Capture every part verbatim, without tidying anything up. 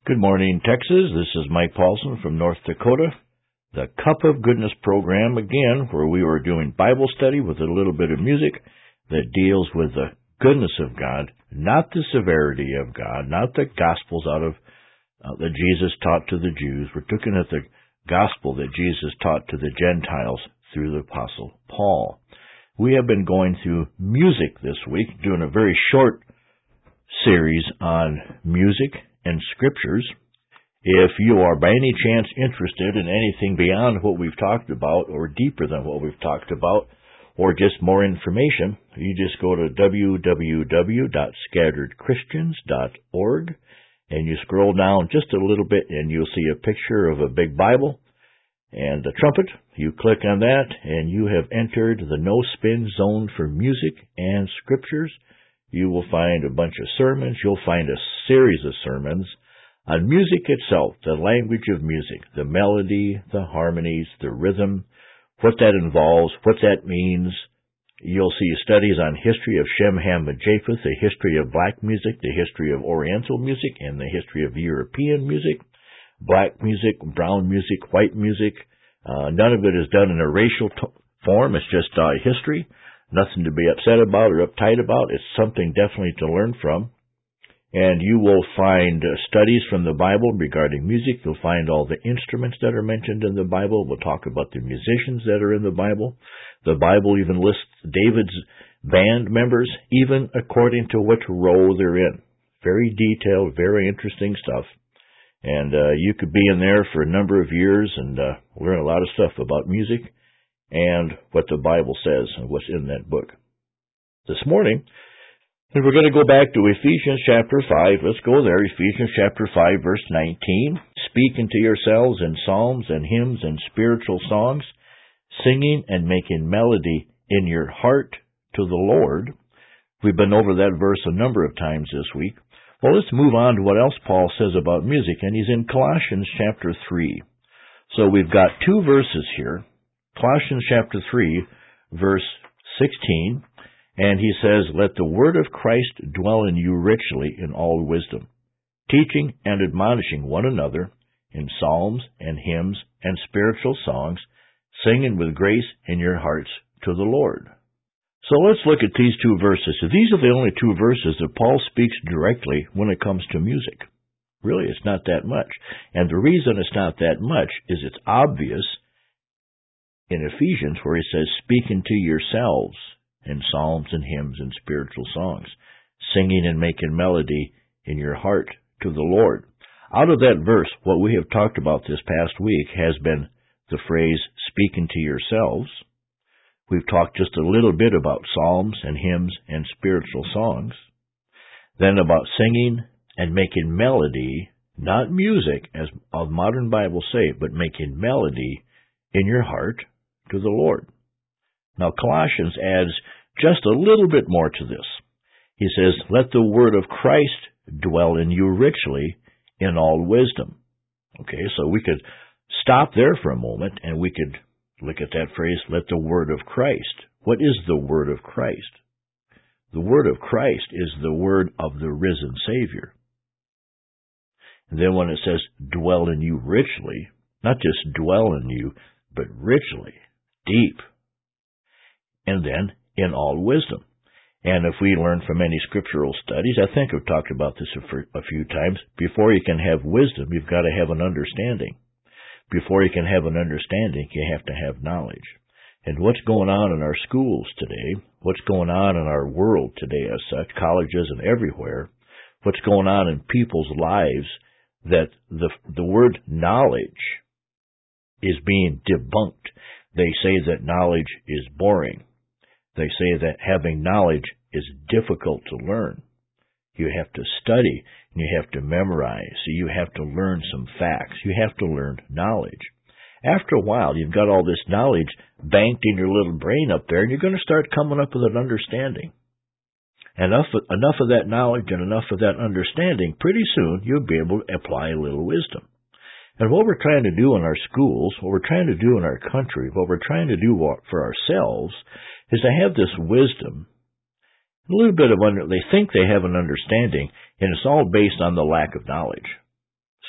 Good morning, Texas. This is Mike Paulson from North Dakota. The Cup of Goodness program, again, where we were doing Bible study with a little bit of music that deals with the goodness of God, not the severity of God, not the gospels out of uh, that Jesus taught to the Jews. We're looking at the gospel that Jesus taught to the Gentiles through the Apostle Paul. We have been going through music this week, doing a very short series on music and scriptures. If you are by any chance interested in anything beyond what we've talked about or deeper than what we've talked about or just more information, you just go to w w w dot scattered christians dot org and you scroll down just a little bit and you'll see a picture of a big Bible and a trumpet. You click on that and you have entered the no spin zone for music and scriptures. You will find a bunch of sermons. You'll find a series of sermons on music itself, the language of music, the melody, the harmonies, the rhythm, what that involves, what that means. You'll see studies on history of Shem, Ham, and Japheth, the history of black music, the history of Oriental music, and the history of European music, black music, brown music, white music. Uh, none of it is done in a racial t- form. It's just uh, history. Nothing to be upset about or uptight about. It's something definitely to learn from. And you will find uh, studies from the Bible regarding music. You'll find all the instruments that are mentioned in the Bible. We'll talk about the musicians that are in the Bible. The Bible even lists David's band members, even according to which role they're in. Very detailed, very interesting stuff. And uh, you could be in there for a number of years and uh, learn a lot of stuff about music and what the Bible says and what's in that book. This morning, and we're going to go back to Ephesians chapter five. Let's go there. Ephesians chapter five, verse nineteen. Speaking to yourselves in psalms and hymns and spiritual songs, singing and making melody in your heart to the Lord. We've been over that verse a number of times this week. Well, let's move on to what else Paul says about music, and he's in Colossians chapter three. So we've got two verses here. Colossians chapter three, verse sixteen, and he says, "Let the word of Christ dwell in you richly in all wisdom, teaching and admonishing one another in psalms and hymns and spiritual songs, singing with grace in your hearts to the Lord." So let's look at these two verses. So these are the only two verses that Paul speaks directly when it comes to music. Really, it's not that much. And the reason it's not that much is it's obvious in Ephesians where he says, speaking to yourselves in psalms and hymns and spiritual songs, singing and making melody in your heart to the Lord. Out of that verse, what we have talked about this past week has been the phrase, speaking to yourselves. We've talked just a little bit about psalms and hymns and spiritual songs. Then about singing and making melody, not music, as of modern Bibles say, but making melody in your heart to the Lord. Now, Colossians adds just a little bit more to this. He says, let the word of Christ dwell in you richly in all wisdom. Okay, so we could stop there for a moment and we could look at that phrase, let the word of Christ. What is the word of Christ? The word of Christ is the word of the risen Savior. And then when it says dwell in you richly, not just dwell in you, but richly, deep, and then in all wisdom. And if we learn from any scriptural studies, I think I've talked about this a few times, before you can have wisdom, you've got to have an understanding. Before you can have an understanding, you have to have knowledge. And what's going on in our schools today, what's going on in our world today as such, colleges and everywhere, what's going on in people's lives, that the the word knowledge is being debunked. They say that knowledge is boring. They say that having knowledge is difficult to learn. You have to study, and you have to memorize, so you have to learn some facts. You have to learn knowledge. After a while, you've got all this knowledge banked in your little brain up there, and you're going to start coming up with an understanding. Enough, enough of that knowledge and enough of that understanding, pretty soon you'll be able to apply a little wisdom. And what we're trying to do in our schools, what we're trying to do in our country, what we're trying to do for ourselves is to have this wisdom, a little bit of under, they think they have an understanding, and it's all based on the lack of knowledge.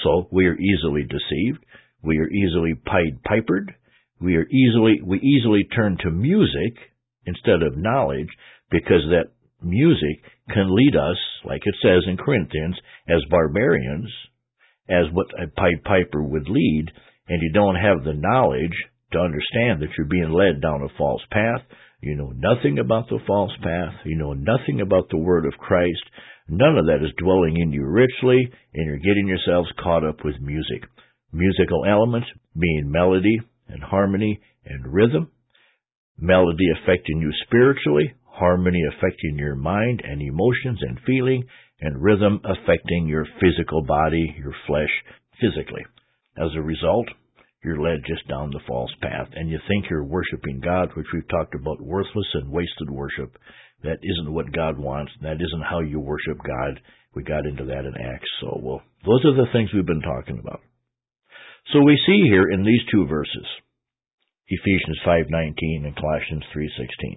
So we are easily deceived. We are easily Pied Pipered. We are easily, we easily turn to music instead of knowledge, because that music can lead us, like it says in Corinthians, as barbarians, as what a Pied Piper would lead, and you don't have the knowledge to understand that you're being led down a false path. You know nothing about the false path. You know nothing about the Word of Christ. None of that is dwelling in you richly, and you're getting yourselves caught up with music. Musical elements being melody and harmony and rhythm. Melody affecting you spiritually, harmony affecting your mind and emotions and feeling, and rhythm affecting your physical body, your flesh, physically. As a result, you're led just down the false path, and you think you're worshiping God, which we've talked about, worthless and wasted worship. That isn't what God wants. That isn't how you worship God. We got into that in Acts. So, well, those are the things we've been talking about. So we see here in these two verses, Ephesians five nineteen and Colossians three sixteen,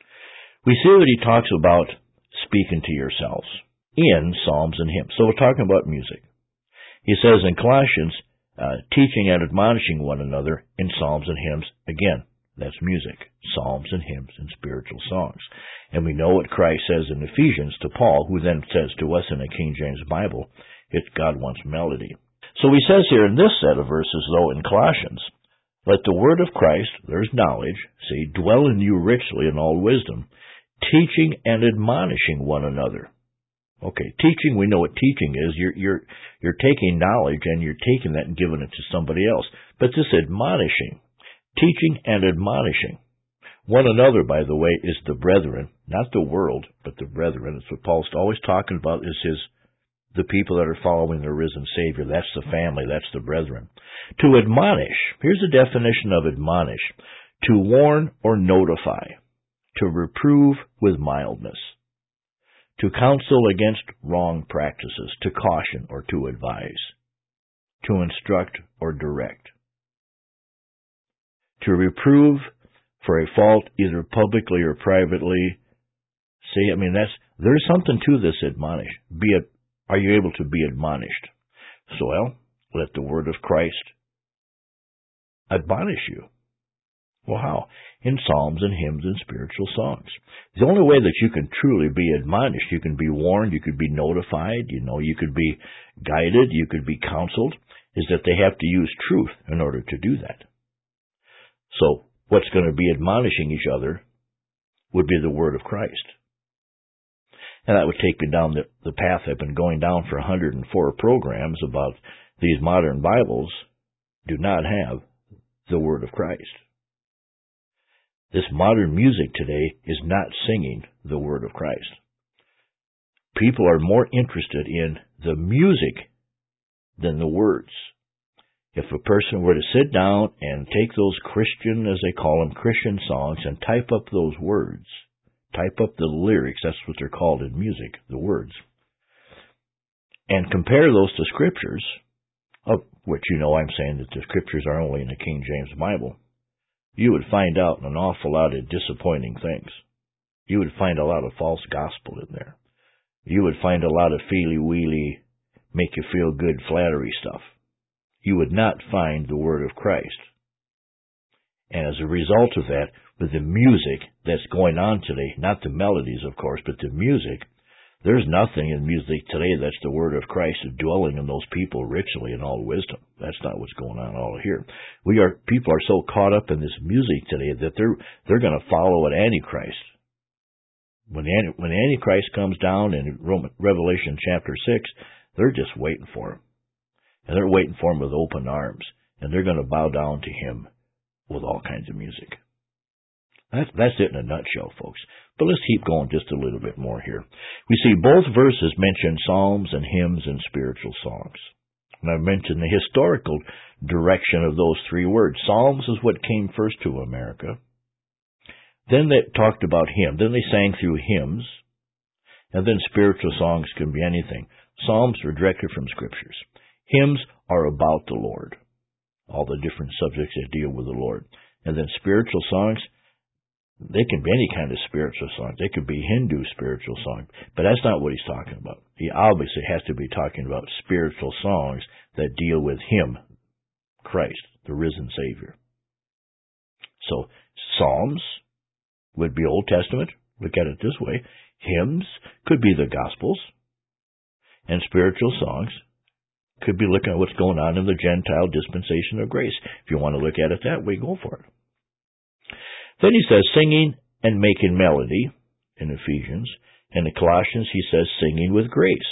we see that he talks about speaking to yourselves in psalms and hymns. So we're talking about music. He says in Colossians, uh, teaching and admonishing one another in psalms and hymns. Again, that's music, psalms and hymns and spiritual songs. And we know what Christ says in Ephesians to Paul, who then says to us in the King James Bible, it's God wants melody. So he says here in this set of verses, though, in Colossians, let the word of Christ, there's knowledge, see, dwell in you richly in all wisdom, teaching and admonishing one another. Okay, teaching, we know what teaching is. You're, you're, you're taking knowledge and you're taking that and giving it to somebody else. But this admonishing, teaching and admonishing one another, by the way, is the brethren, not the world, but the brethren. It's what Paul's always talking about, is his the people that are following the risen Savior. That's the family. That's the brethren. To admonish. Here's the definition of admonish. To warn or notify. To reprove with mildness. To counsel against wrong practices. To caution or to advise. To instruct or direct. To reprove for a fault either publicly or privately. See, I mean, that's there's something to this admonish. Be it Are you able to be admonished? So, well, let the word of Christ admonish you. Well, how? In psalms and hymns and spiritual songs. The only way that you can truly be admonished, you can be warned, you could be notified, you know, you could be guided, you could be counseled, is that they have to use truth in order to do that. So, what's going to be admonishing each other would be the word of Christ. And that would take me down the, the path I've been going down for one hundred four programs about these modern Bibles do not have the Word of Christ. This modern music today is not singing the Word of Christ. People are more interested in the music than the words. If a person were to sit down and take those Christian, as they call them, Christian songs, and type up those words, type up the lyrics, that's what they're called in music, the words, and compare those to scriptures, of which you know I'm saying that the scriptures are only in the King James Bible, you would find out an awful lot of disappointing things. You would find a lot of false gospel in there. You would find a lot of feely-weely, make-you-feel-good flattery stuff. You would not find the Word of Christ. And as a result of that, with the music that's going on today, not the melodies, of course, but the music, there's nothing in music today that's the Word of Christ dwelling in those people richly in all wisdom. That's not what's going on all here. We are people are so caught up in this music today that they're they're going to follow an Antichrist. When the, when the Antichrist comes down in Revelation chapter six, they're just waiting for him. And they're waiting for him with open arms. And they're going to bow down to him with all kinds of music. That's, that's it in a nutshell, folks. But let's keep going just a little bit more here. We see both verses mention psalms and hymns and spiritual songs. And I've mentioned the historical direction of those three words. Psalms is what came first to America. Then they talked about hymn. Then they sang through hymns. And then spiritual songs can be anything. Psalms are directed from scriptures. Hymns are about the Lord. All the different subjects that deal with the Lord. And then spiritual songs, they can be any kind of spiritual song. They could be Hindu spiritual song. But that's not what he's talking about. He obviously has to be talking about spiritual songs that deal with Him, Christ, the risen Savior. So, Psalms would be Old Testament. Look at it this way. Hymns could be the Gospels. And spiritual songs could be looking at what's going on in the Gentile dispensation of grace. If you want to look at it that way, go for it. Then he says singing and making melody in Ephesians. In the Colossians, he says singing with grace.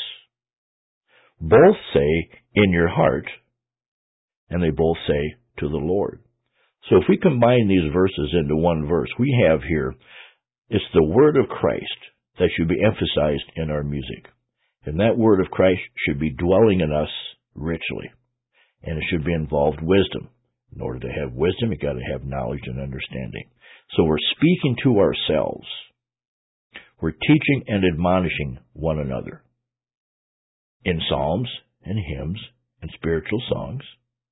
Both say in your heart, and they both say to the Lord. So if we combine these verses into one verse, we have here, it's the word of Christ that should be emphasized in our music. And that word of Christ should be dwelling in us richly. And it should be involved wisdom. In order to have wisdom, you've got to have knowledge and understanding. So we're speaking to ourselves. We're teaching and admonishing one another in psalms and hymns and spiritual songs.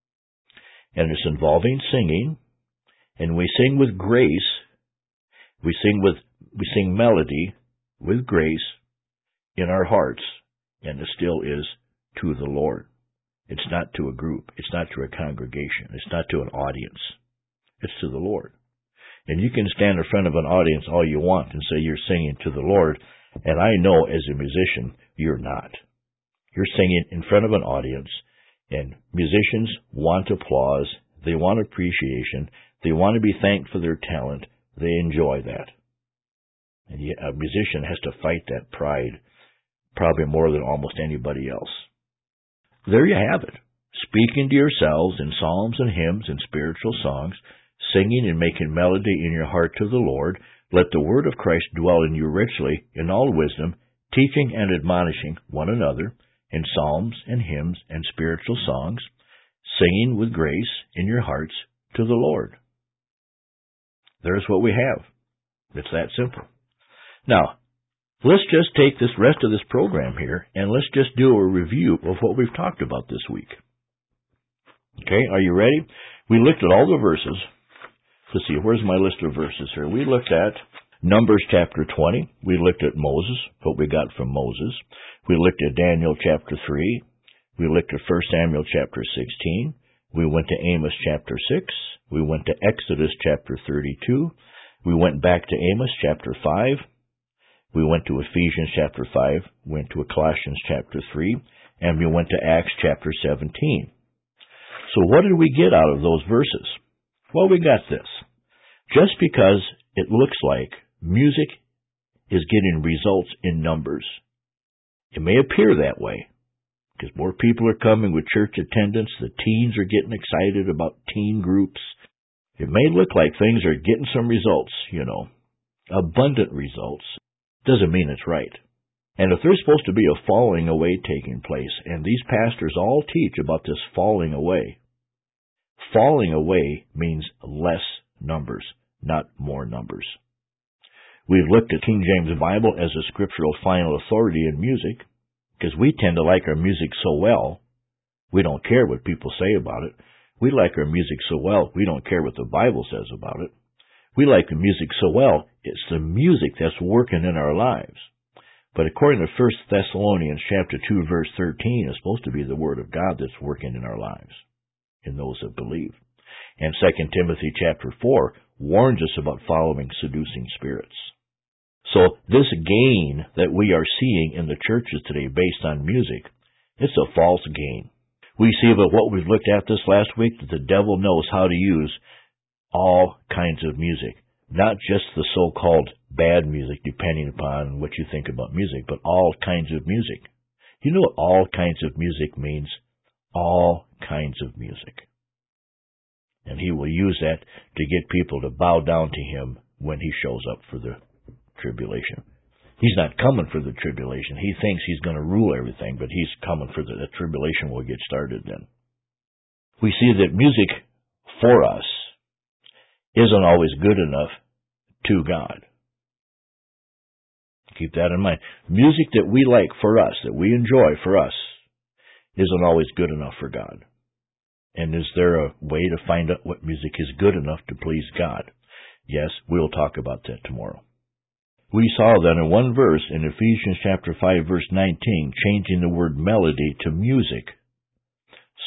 And it's involving singing. And we sing with grace. We sing with, we sing melody with grace in our hearts. And it still is to the Lord. It's not to a group. It's not to a congregation. It's not to an audience. It's to the Lord. And you can stand in front of an audience all you want and say you're singing to the Lord, and I know as a musician, you're not. You're singing in front of an audience, and musicians want applause. They want appreciation. They want to be thanked for their talent. They enjoy that. And a musician has to fight that pride probably more than almost anybody else. There you have it. Speaking to yourselves in psalms and hymns and spiritual songs, singing and making melody in your heart to the Lord, let the word of Christ dwell in you richly in all wisdom, teaching and admonishing one another in psalms and hymns and spiritual songs, singing with grace in your hearts to the Lord. There's what we have. It's that simple. Now, let's just take this rest of this program here, and let's just do a review of what we've talked about this week. Okay, are you ready? We looked at all the verses. Let's see, where's my list of verses here? We looked at Numbers chapter twenty. We looked at Moses, what we got from Moses. We looked at Daniel chapter three. We looked at First Samuel chapter sixteen. We went to Amos chapter six. We went to Exodus chapter thirty-two. We went back to Amos chapter five. We went to Ephesians chapter five, went to Colossians chapter three, and we went to Acts chapter seventeen. So what did we get out of those verses? Well, we got this. Just because it looks like music is getting results in numbers, it may appear that way, because more people are coming with church attendance, the teens are getting excited about teen groups. It may look like things are getting some results, you know, abundant results. Doesn't mean it's right. And if there's supposed to be a falling away taking place, and these pastors all teach about this falling away, falling away means less numbers, not more numbers. We've looked at King James Bible as a scriptural final authority in music, because we tend to like our music so well, we don't care what people say about it. We like our music so well, we don't care what the Bible says about it. We like the music so well, it's the music that's working in our lives. But according to First Thessalonians chapter two, verse thirteen, it's supposed to be the Word of God that's working in our lives, in those that believe. And Second Timothy chapter four warns us about following seducing spirits. So this gain that we are seeing in the churches today based on music, it's a false gain. We see that what we've looked at this last week, that the devil knows how to use all kinds of music, not just the so-called bad music, depending upon what you think about music, but all kinds of music. You know what all kinds of music means? All kinds of music. And he will use that to get people to bow down to him when he shows up for the tribulation. He's not coming for the tribulation. He thinks he's going to rule everything, but he's coming for the, the tribulation will get started then. We see that music for us isn't always good enough to God. Keep that in mind. Music that we like for us, that we enjoy for us, isn't always good enough for God. And is there a way to find out what music is good enough to please God? Yes, we'll talk about that tomorrow. We saw that in one verse in Ephesians chapter five, verse nineteen, changing the word melody to music.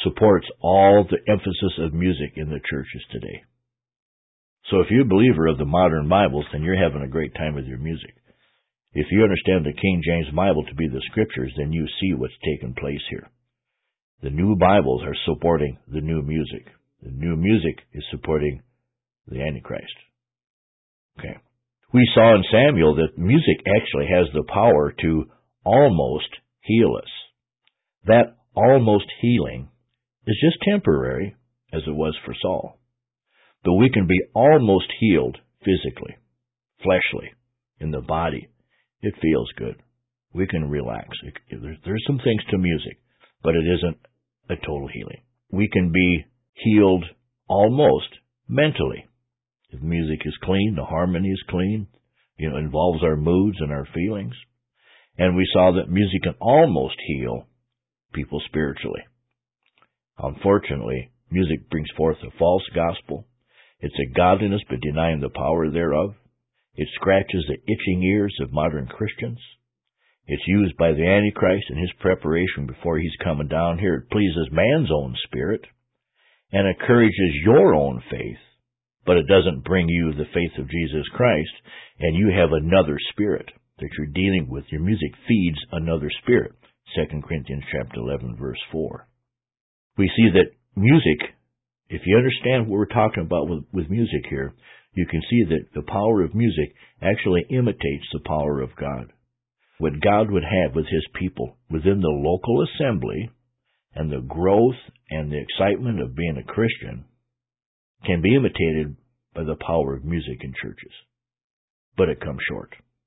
supports all the emphasis of music in the churches today. So if you're a believer of the modern Bibles, then you're having a great time with your music. If you understand the King James Bible to be the Scriptures, then you see what's taken place here. The new Bibles are supporting the new music. The new music is supporting the Antichrist. Okay. We saw in Samuel that music actually has the power to almost heal us. That almost healing is just temporary, as it was for Saul. But we can be almost healed physically, fleshly, in the body. It feels good. We can relax. There's some things to music, but it isn't a total healing. We can be healed almost mentally. If music is clean, the harmony is clean, you know, involves our moods and our feelings. And we saw that music can almost heal people spiritually. Unfortunately, music brings forth a false gospel. It's a godliness but denying the power thereof. It scratches the itching ears of modern Christians. It's used by the Antichrist in his preparation before he's coming down here. It pleases man's own spirit and encourages your own faith, but it doesn't bring you the faith of Jesus Christ, and you have another spirit that you're dealing with. Your music feeds another spirit. Second Corinthians chapter eleven, verse four. We see that music, if you understand what we're talking about with, with music here, you can see that the power of music actually imitates the power of God. What God would have with his people within the local assembly and the growth and the excitement of being a Christian can be imitated by the power of music in churches. But it comes short.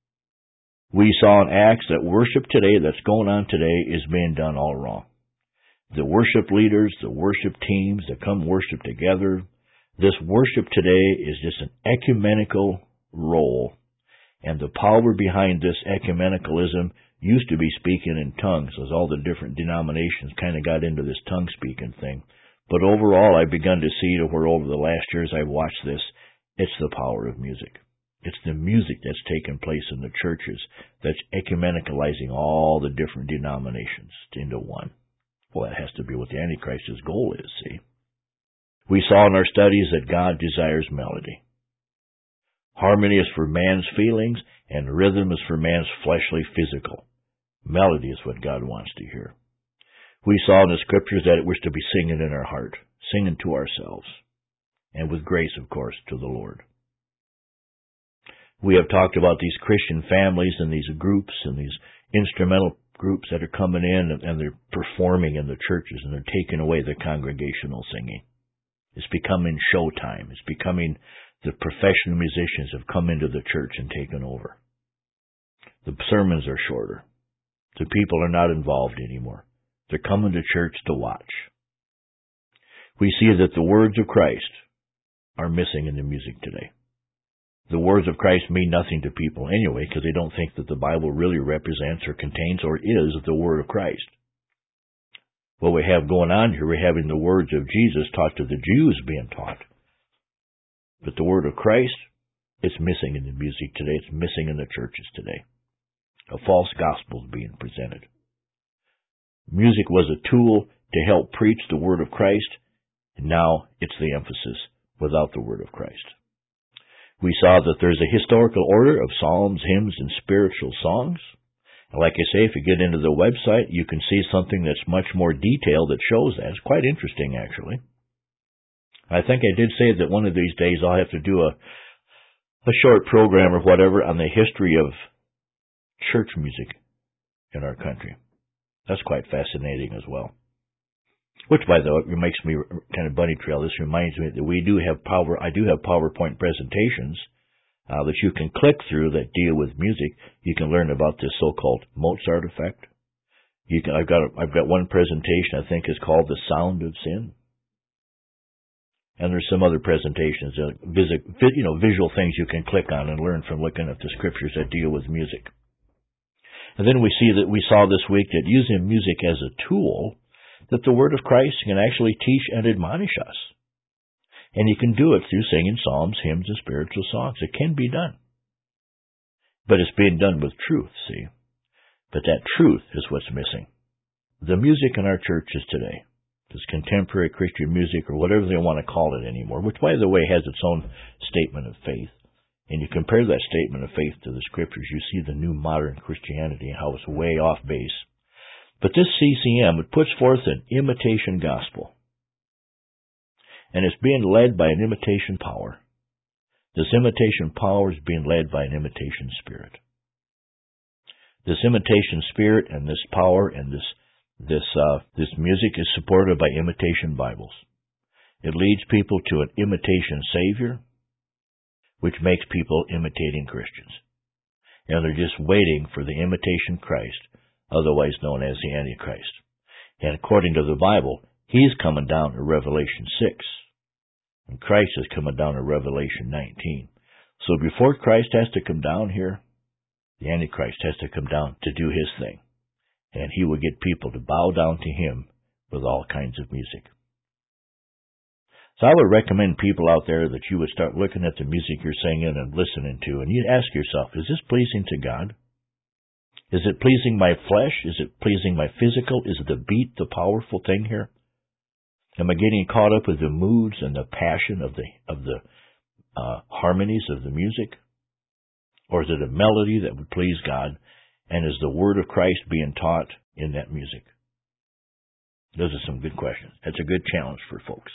We saw in Acts that worship today, that's going on today, is being done all wrong. The worship leaders, the worship teams that come worship together, this worship today is just an ecumenical role. And the power behind this ecumenicalism used to be speaking in tongues, as all the different denominations kind of got into this tongue-speaking thing. But overall, I've begun to see to where over the last years I've watched this, it's the power of music. It's the music that's taken place in the churches that's ecumenicalizing all the different denominations into one. Well, that has to be what the Antichrist's goal is, see. We saw in our studies that God desires melody. Harmony is for man's feelings, and rhythm is for man's fleshly physical. Melody is what God wants to hear. We saw in the Scriptures that it was to be singing in our heart, singing to ourselves, and with grace, of course, to the Lord. We have talked about these Christian families and these groups and these instrumental groups that are coming in and, and they're performing in the churches and they're taking away the congregational singing. It's becoming showtime. It's becoming the professional musicians have come into the church and taken over. The sermons are shorter. The people are not involved anymore. They're coming to church to watch. We see that the words of Christ are missing in the music today. The words of Christ mean nothing to people anyway because they don't think that the Bible really represents or contains or is the Word of Christ. What we have going on here, we're having the words of Jesus taught to the Jews being taught. But the Word of Christ, it's missing in the music today. It's missing in the churches today. A false gospel is being presented. Music was a tool to help preach the Word of Christ, and now it's the emphasis without the Word of Christ. We saw that there's a historical order of psalms, hymns, and spiritual songs. And like I say, if you get into the website, you can see something that's much more detailed that shows that. It's quite interesting, actually. I think I did say that one of these days I'll have to do a, a short program or whatever on the history of church music in our country. That's quite fascinating as well. Which, by the way, makes me kind of bunny trail. This reminds me that we do have power. I do have PowerPoint presentations uh, that you can click through that deal with music. You can learn about this so-called Mozart effect. You can. I've got. A, I've got one presentation I think is called "The Sound of Sin," and there's some other presentations, uh, visit, you know, visual things you can click on and learn from looking at the scriptures that deal with music. And then we see that we saw this week that using music as a tool, that the Word of Christ can actually teach and admonish us. And you can do it through singing psalms, hymns, and spiritual songs. It can be done. But it's being done with truth, see? But that truth is what's missing. The music in our churches today, this contemporary Christian music or whatever they want to call it anymore, which, by the way, has its own statement of faith. And you compare that statement of faith to the Scriptures, you see the new modern Christianity and how it's way off base. But this C C M, it puts forth an imitation gospel. And it's being led by an imitation power. This imitation power is being led by an imitation spirit. This imitation spirit and this power and this this uh, this music is supported by imitation Bibles. It leads people to an imitation Savior, which makes people imitating Christians. And they're just waiting for the imitation Christ, otherwise known as the Antichrist. And according to the Bible, he's coming down in Revelation six. And Christ is coming down in Revelation nineteen. So before Christ has to come down here, the Antichrist has to come down to do his thing. And he will get people to bow down to him with all kinds of music. So I would recommend people out there that you would start looking at the music you're singing and listening to, and you ask yourself, is this pleasing to God? Is it pleasing my flesh? Is it pleasing my physical? Is the beat the powerful thing here? Am I getting caught up with the moods and the passion of the of the uh, harmonies of the music? Or is it a melody that would please God? And is the word of Christ being taught in that music? Those are some good questions. That's a good challenge for folks.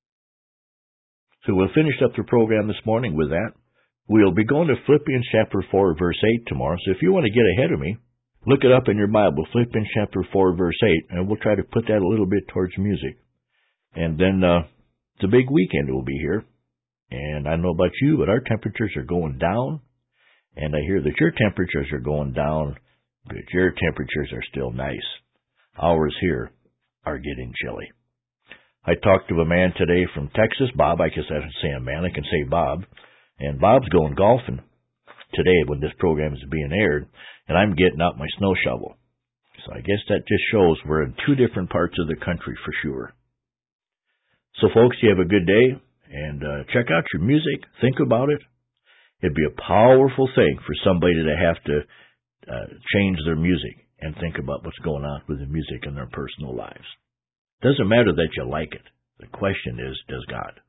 So we'll finish up the program this morning with that. We'll be going to Philippians chapter four, verse eight tomorrow. So if you want to get ahead of me, look it up in your Bible, Philippians chapter four, verse eight, and we'll try to put that a little bit towards music. And then uh, the big weekend will be here. And I don't know about you, but our temperatures are going down. And I hear that your temperatures are going down, but your temperatures are still nice. Ours here are getting chilly. I talked to a man today from Texas, Bob. I guess I should say a man. I can say Bob. And Bob's going golfing today when this program is being aired, and I'm getting out my snow shovel. So I guess that just shows we're in two different parts of the country for sure. So, folks, you have a good day, and uh, check out your music. Think about it. It'd be a powerful thing for somebody to have to uh, change their music and think about what's going on with the music in their personal lives. Doesn't matter that you like it. The question is, does God?